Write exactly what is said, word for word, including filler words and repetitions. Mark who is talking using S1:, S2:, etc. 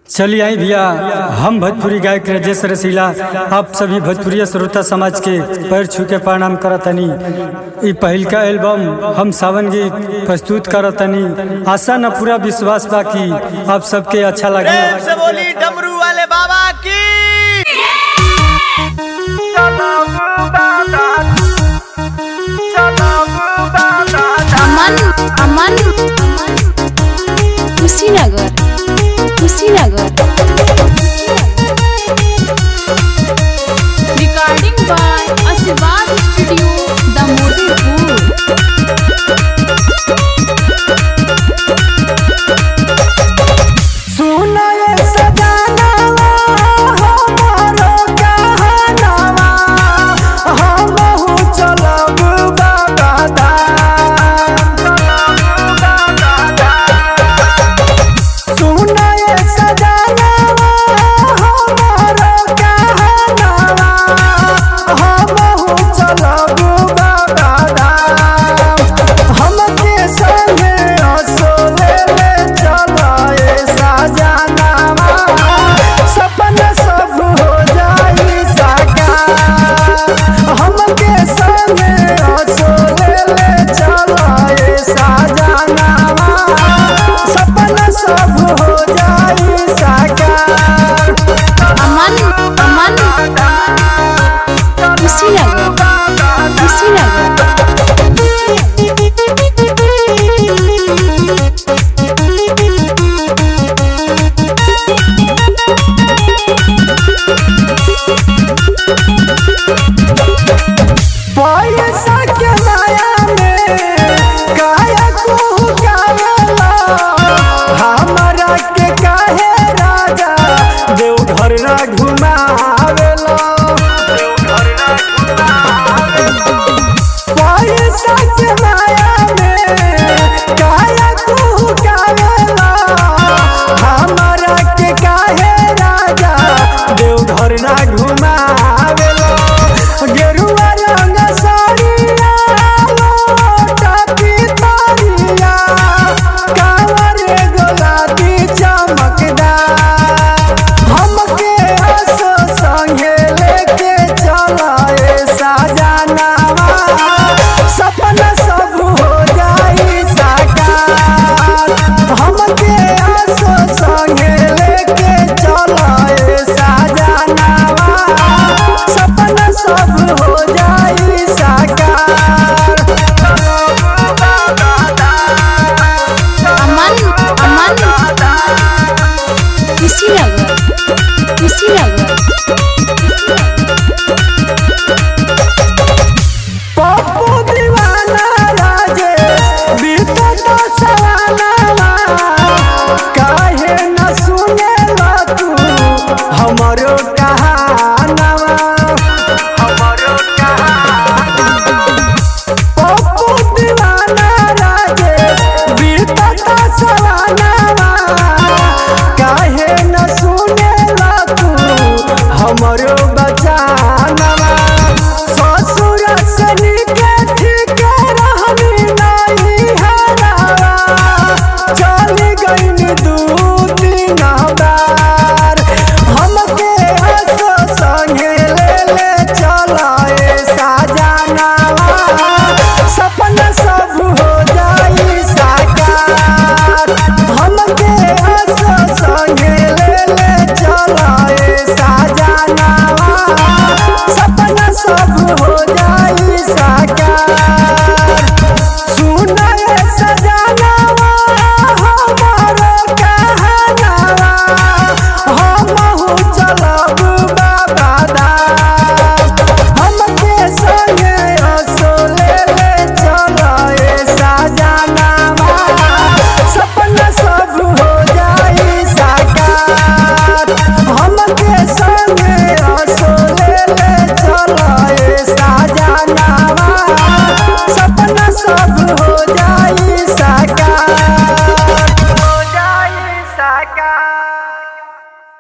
S1: चलिए आई भैया, हम भोजपुरी गायक राजेश रसीला आप सभी भोजपुरी श्रोता समाज के पैर छू के प्रणाम करतनी। ई पहिलका एल्बम हम सावन गीत प्रस्तुत करतनी। आशा न पूरा विश्वास बा कि आप सबके अच्छा लगे।
S2: प्रेम से बोली डमरू वाले बाबा की।
S3: Aman Aman Kushinagar Kushinagar recording by Ashirwad studio Damodarpur.
S4: हमरा के काहे